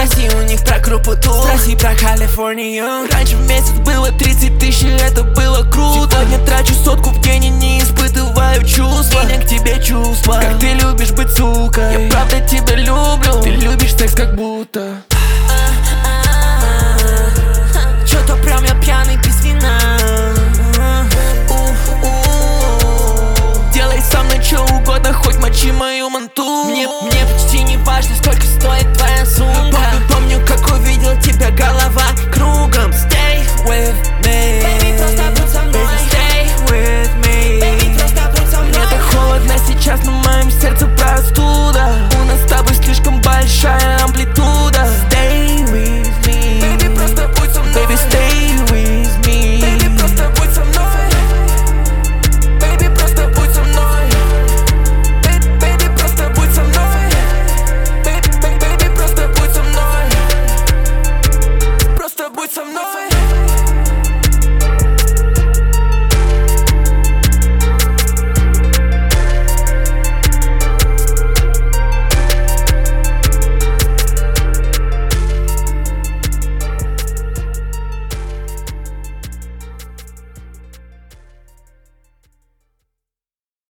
Спроси у них про крупоту, спроси про Калифорнию. Раньше в месяц было 30 тысяч, это было круто. Сегодня трачу сотку в день и не испытываю чувства. У меня к тебе чувства, как ты любишь быть сукой. Я правда тебя люблю, ты любишь секс как будто. Чё-то прям я пьяный без вина. Делай со мной чё угодно, хоть мочи мои